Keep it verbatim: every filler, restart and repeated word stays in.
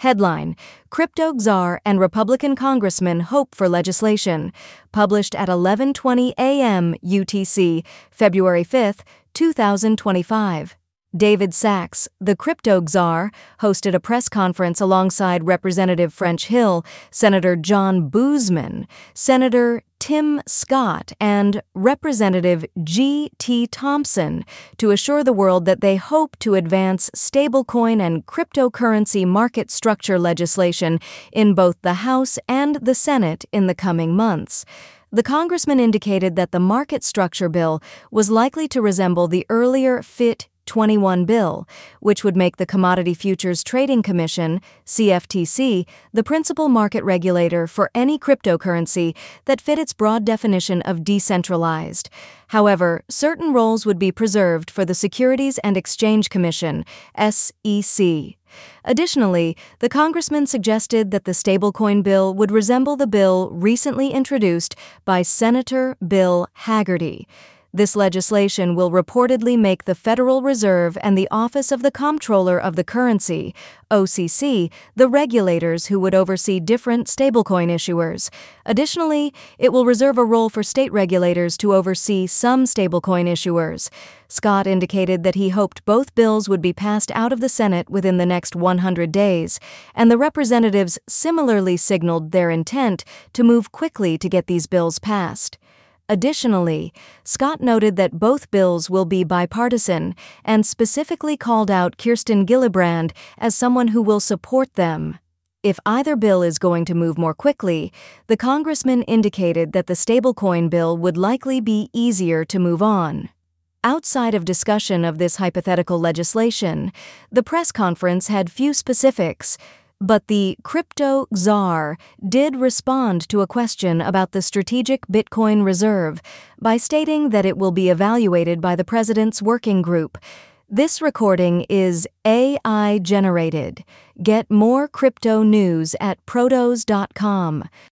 Headline: Crypto czar and Republican congressman hope for legislation. Published at eleven twenty a m U T C, February fifth, two thousand twenty-five. David Sacks, the crypto czar, hosted a press conference alongside Representative French Hill, Senator John Boozman, Senator Tim Scott, and Representative G T Thompson to assure the world that they hope to advance stablecoin and cryptocurrency market structure legislation in both the House and the Senate in the coming months. The congressman indicated that the market structure bill was likely to resemble the earlier F I T twenty-one bill, which would make the Commodity Futures Trading Commission, C F T C, the principal market regulator for any cryptocurrency that fit its broad definition of decentralized. However, certain roles would be preserved for the Securities and Exchange Commission, S E C. Additionally, the congressman suggested that the stablecoin bill would resemble the bill recently introduced by Senator Bill Hagerty. This legislation will reportedly make the Federal Reserve and the Office of the Comptroller of the Currency, O C C, the regulators who would oversee different stablecoin issuers. Additionally, it will reserve a role for state regulators to oversee some stablecoin issuers. Scott indicated that he hoped both bills would be passed out of the Senate within the next one hundred days, and the representatives similarly signaled their intent to move quickly to get these bills passed. Additionally, Scott noted that both bills will be bipartisan and specifically called out Kirsten Gillibrand as someone who will support them. If either bill is going to move more quickly, the congressman indicated that the stablecoin bill would likely be easier to move on. Outside of discussion of this hypothetical legislation, the press conference had few specifics, but the crypto czar did respond to a question about the strategic Bitcoin reserve by stating that it will be evaluated by the president's working group. This recording is A I generated. Get more crypto news at protos dot com.